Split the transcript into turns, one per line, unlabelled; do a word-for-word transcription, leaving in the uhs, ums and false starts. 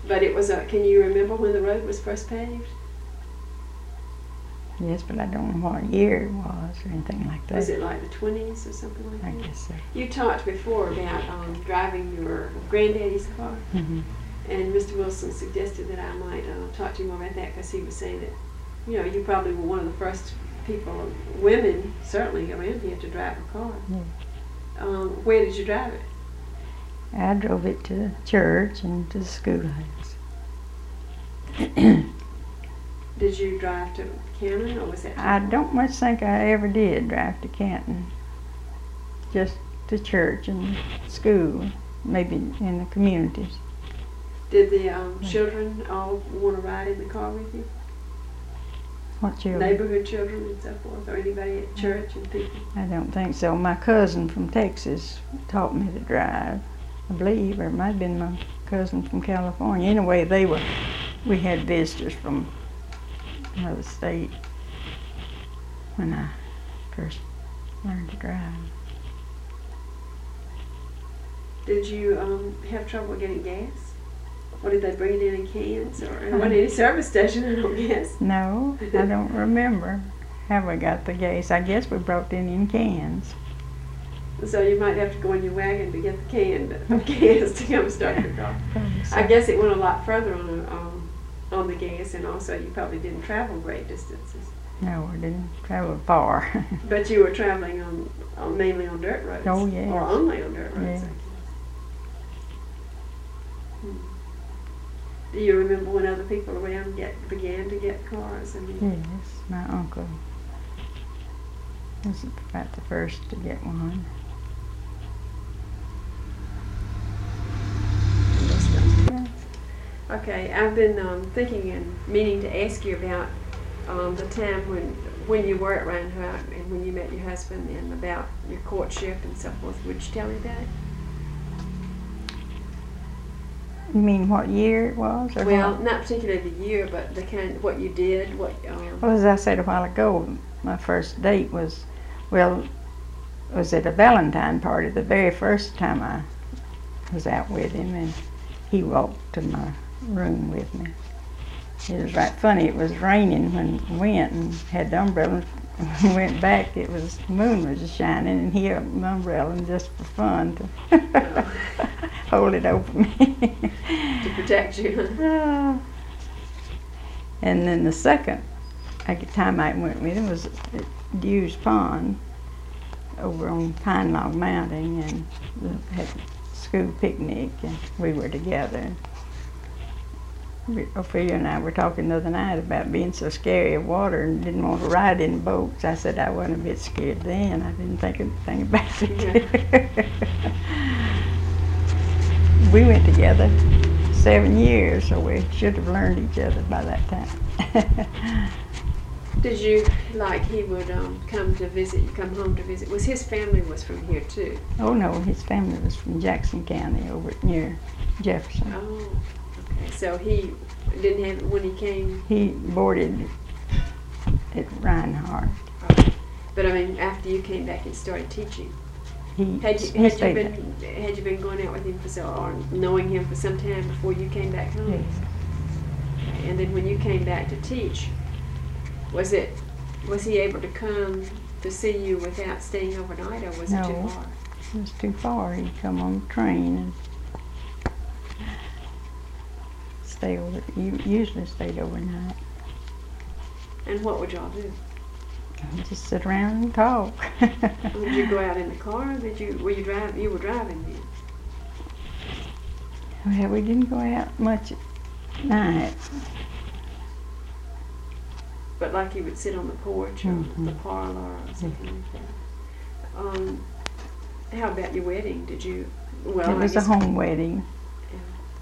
But it was a, can you remember when the road was first paved?
Yes, but I don't know what year it was or anything like that.
Was it like the twenties or something like
I
that?
guess so.
You talked before about um, driving your granddaddy's car,
Mm-hmm.
and Mister Wilson suggested that I might uh, talk to you more about that because he was saying that, you know, you probably were one of the first people, women certainly around here, to drive a car.
Yeah.
Um, where did you drive it?
I drove it to church and to the schoolhouse.
Did you drive to Canton, or was that?
I don't much think I ever did drive to Canton. Just to church and school, maybe in the communities.
Did the um, children all want to ride in the car with you?
What children?
Neighborhood children and so forth, or anybody at church and people?
I don't think so. My cousin from Texas taught me to drive, I believe, or it might have been my cousin from California. Anyway, they were, we had visitors from another state when I first learned to drive.
Did you um, have trouble getting gas? Or did they bring it in in cans? Or it wasn't any service station, I don't guess.
No, I don't remember how we got the gas. I guess we brought it in in cans.
So you might have to go in your wagon to get the can of gas to come start your car.
So,
I guess it went a lot further on the, um, on the gas, and also you probably didn't travel great distances.
no, we didn't travel far.
But you were traveling on, on mainly on dirt roads.
Oh, yes.
Or only on dirt roads,
Yeah.
I guess. Hmm. Do you remember when other people around get began to get cars? I mean,
Yes, my uncle was about the first to get one.
okay, I've been um, thinking and meaning to ask you about um, the time when when you were at Reinhardt and when you met your husband, and about your courtship and so forth. Would you tell me about it?
You mean what year it was? Or
Well,
what?
not particularly the year, but the kind, what you did, what. Um,
Well, as I said a while ago, my first date was, well, was at a Valentine party, the very first time I was out with him, and he walked to my room with me. It was right funny, it was raining when we went and had the umbrella. When we went back, it was, the moon was shining, and he had the umbrella and just for fun to hold it over me.
to protect you.
Uh, and then the second time I went with him was at Dews Pond over on Pine Log Mountain, and we had a school picnic, and we were together. Ophelia and I were talking the other night about being so scary of water and didn't want to ride in boats. I said I wasn't a bit scared then. I didn't think anything about it. We went together seven years, so we should have learned each other by that time.
Did you, like, he would um, come to visit, you come home to visit? Was his family was from here too?
Oh no, his family was from Jackson County over near Jefferson.
Oh, okay. So he didn't have, when he came?
He boarded at Reinhardt.
Okay. But I mean, after you came back and started teaching,
He,
had you,
he
had you
stayed
been
there.
had you been going out with him for so, or knowing him for some time before you came back home?
Yes.
And then when you came back to teach, was it, was he able to come to see you without staying overnight, or was it too
No.
far?
It was too far. He'd come on the train and stay over. You usually stayed overnight.
And what would y'all do?
Just sit around and talk.
Did you go out in the car? Or did you, were you drive, you were driving then?
Well, we didn't go out much at night.
But like you would sit on the porch or
Mhm.
the parlor or something like that. Um, how about your wedding? Did you, well,
It
I
was a
guess-
home wedding.